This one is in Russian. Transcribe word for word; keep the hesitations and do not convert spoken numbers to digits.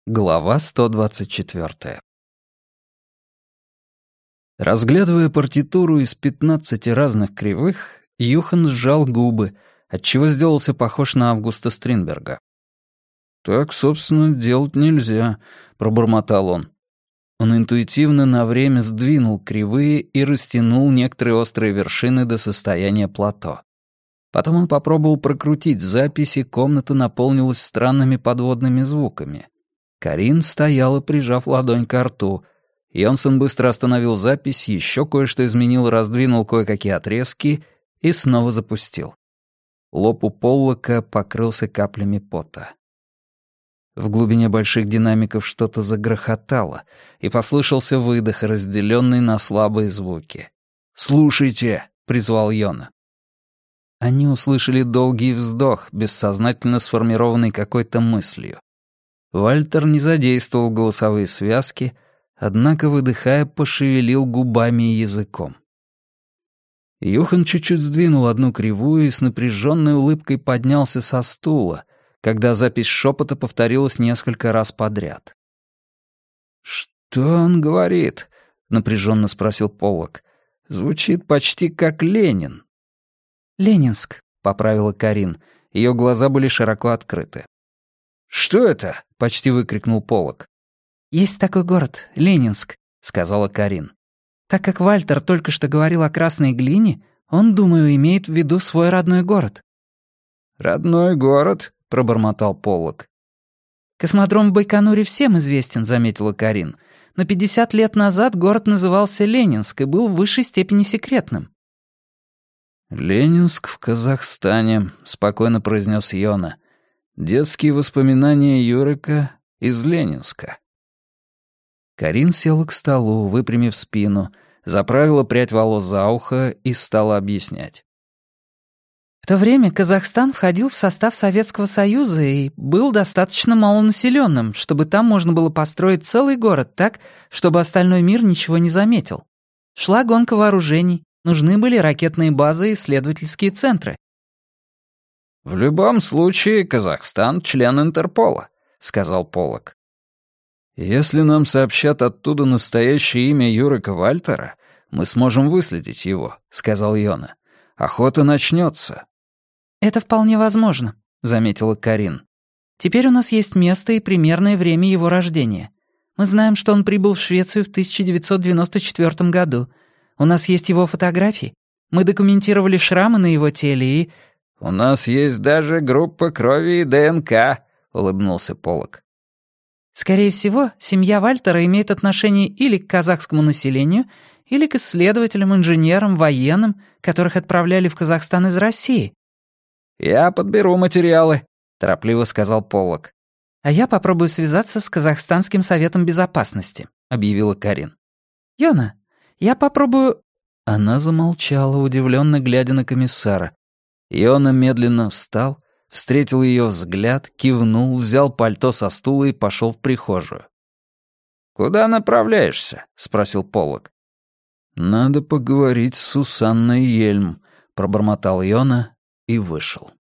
Глава сто двадцать четыре. Разглядывая партитуру из пятнадцати разных кривых, Юхан сжал губы, отчего сделался похож на Августа Стринберга. «Так, собственно, делать нельзя», — пробормотал он. Он интуитивно на время сдвинул кривые и растянул некоторые острые вершины до состояния плато. Потом он попробовал прокрутить запись, и комната наполнилась странными подводными звуками. Карин стояла, прижав ладонь ко рту. Йонсон быстро остановил запись, еще кое-что изменил, раздвинул кое-какие отрезки и снова запустил. Лоб у Поллока покрылся каплями пота. В глубине больших динамиков что-то загрохотало, и послышался выдох, разделенный на слабые звуки. «Слушайте!» — призвал Йона. Они услышали долгий вздох, бессознательно сформированный какой-то мыслью. Вальтер не задействовал голосовые связки, однако, выдыхая, пошевелил губами и языком. Юхан чуть-чуть сдвинул одну кривую и с напряженной улыбкой поднялся со стула, когда запись шепота повторилась несколько раз подряд. «Что он говорит?» — напряженно спросил Поллок. «Звучит почти как Ленин». «Ленинск», — поправила Карин. Ее глаза были широко открыты. «Что это?» — почти выкрикнул Поллок. «Есть такой город, Ленинск», — сказала Карин. «Так как Вальтер только что говорил о красной глине, он, думаю, имеет в виду свой родной город». «Родной город?» — пробормотал Поллок. «Космодром в Байконуре всем известен», — заметила Карин. «Но пятьдесят лет назад город назывался Ленинск и был в высшей степени секретным». «Ленинск в Казахстане», — спокойно произнес Йона. «Детские воспоминания Юрика из Ленинска». Карин села к столу, выпрямив спину, заправила прядь волос за ухо и стала объяснять. В то время Казахстан входил в состав Советского Союза и был достаточно малонаселенным, чтобы там можно было построить целый город так, чтобы остальной мир ничего не заметил. Шла гонка вооружений, нужны были ракетные базы и исследовательские центры. «В любом случае, Казахстан — член Интерпола», — сказал Поллок. «Если нам сообщат оттуда настоящее имя Юрика Вальтера, мы сможем выследить его», — сказал Йона. «Охота начнется». «Это вполне возможно», — заметила Карин. «Теперь у нас есть место и примерное время его рождения. Мы знаем, что он прибыл в Швецию в тысяча девятьсот девяносто четвёртом году. У нас есть его фотографии. Мы документировали шрамы на его теле и...» «У нас есть даже группа крови и ДНК», — улыбнулся Поллок. «Скорее всего, семья Вальтера имеет отношение или к казахскому населению, или к исследователям, инженерам, военным, которых отправляли в Казахстан из России». «Я подберу материалы», — торопливо сказал Поллок. «А я попробую связаться с Казахстанским советом безопасности», — объявила Карин. «Йона, я попробую...» Она замолчала, удивленно глядя на комиссара. Йона медленно встал, встретил ее взгляд, кивнул, взял пальто со стула и пошел в прихожую. «Куда направляешься?» — спросил Поллок. «Надо поговорить с Сусанной Ельм», — пробормотал Йона и вышел.